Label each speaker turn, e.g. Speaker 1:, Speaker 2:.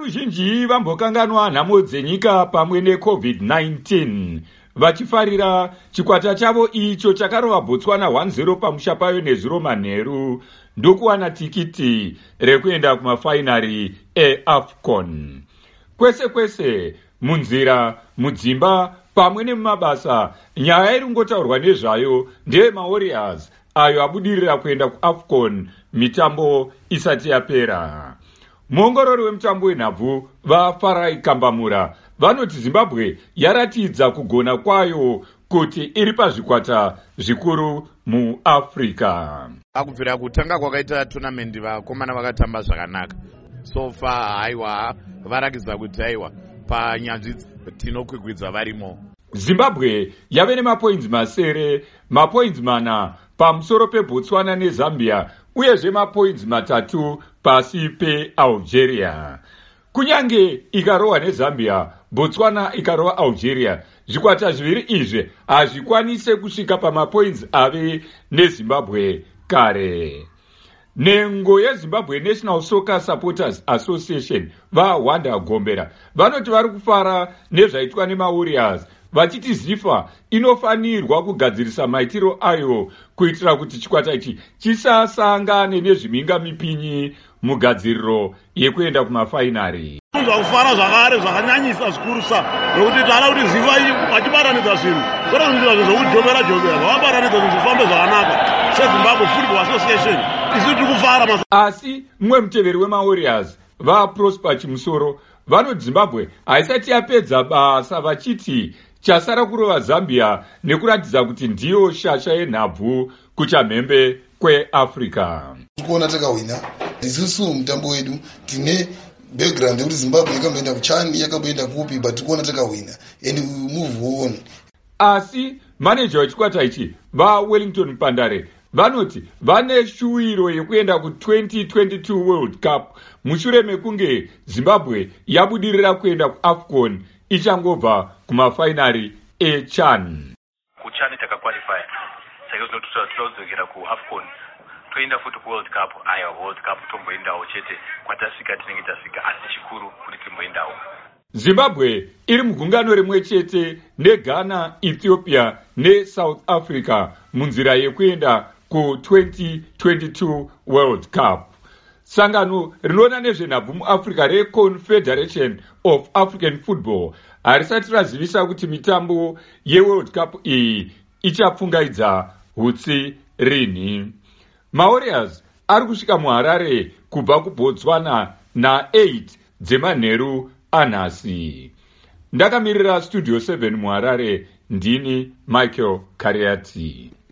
Speaker 1: Veruzhinji vambokanganwa nhamo dzenyika pamwe neCovid-19 vachifarira chikwata chavo icho chakarova Botswana 1-0 pamusha payo nezuro manheru ndokuwana tikiti rekuenda kumafainari eAFCON. Kwese kwese munzira, mudzimba pamwe nemumabasa, nyaya iri ngotaurwa nezvayo ndeye maWarriors ayo abudirira kuenda kuAFCON mitambo isati yapera. Muongorori wemutambo wenhabvu vaFarai Kambamura vanoti Zimbabwe yaratidza kugona kwayo kuti iri pazvikwata zvikuru muAfrica.
Speaker 2: Akubvira kutanga kwakaita tournament vakomana vakatamba zvakanaka. So far haiwa varakidza kuti haiwa panyanzvi tinokwigwidza varimo.
Speaker 1: Zimbabwe yave nemapoints masere, mapoints mana pamusoro peBotswana neZambia uyezve mapoints 3 pasi peAlgeria. Kunyange ikarohwa neZambia, Botswana ikarohwa Algeria, zvikwata zviviri izvi hazvikwanise kusvika pamapoints ave neZimbabwe kare. Nengo yeZimbabwe National Soccer Supporters Association vaWanda Gombera vanoti vari kufara nezvaitwa nemaWarriors, vachiti ZIFA inofanirwa kugadzirisa maitiro ayo kuitira kuti chikwata ichi chisasangane nezvimhinga mipinyi mugadziriro yekuenda kumafainari.
Speaker 3: Kufara zvakare zvakanyanyisa zvikurusa nokuti tara kuti ZIFA vachibatanidza zvinhu zvinoita zvokujomera vavabatanidza kuti zvifambe zvakanaka seZimbabwe Football Association isi tiri kufara.
Speaker 1: Asi mumwe muteveri wemaWarriors vaProsper Chimusoro vanoti Zimbabwe haisati yapedza basa vachiti chasara kurova Zambia nekuratidza kuti ndiyo shasha yenhabvu kuchamhembe kweAfrica.
Speaker 4: Kuona takawina isusu mutambo wedu tine background yekuti Zimbabwe yakamboenda kuChani yakamboenda kupi but kuona takawina and we move on.
Speaker 1: Asi manager wechikwata ichi vaWellington Pandare vanoti vane shuwiro yekuenda ku2022 World Cup mushure mekunge Zimbabwe yabudirira kuenda kuAFCON ichangobva kumafainari eChan.
Speaker 5: Kuchani takaqualify saka tinodzokera kuAFCON toenda futi kuWorld Cup. Aya World Cup tomboendawo chete kwatasvika tinenge tasvika, asi chikuru kuti timboendawo.
Speaker 1: Zimbabwe iri mugungano rimwe chete neGhana, Ethiopia neSouth Africa munzira yekuenda ku2022 World Cup. Sangano rinoona nezvenhabvu muAfrica reConfederation of African Football harisati razivisa kuti mitambo yeWorld Cup iyi ichapfungaidza hutsi rini. maWarriors ari kusvika muHarare kubva kuBotswana na8 dzemanheru anhasi. Ndakamirira Studio 7 muHarare, ndini Michael Kariati.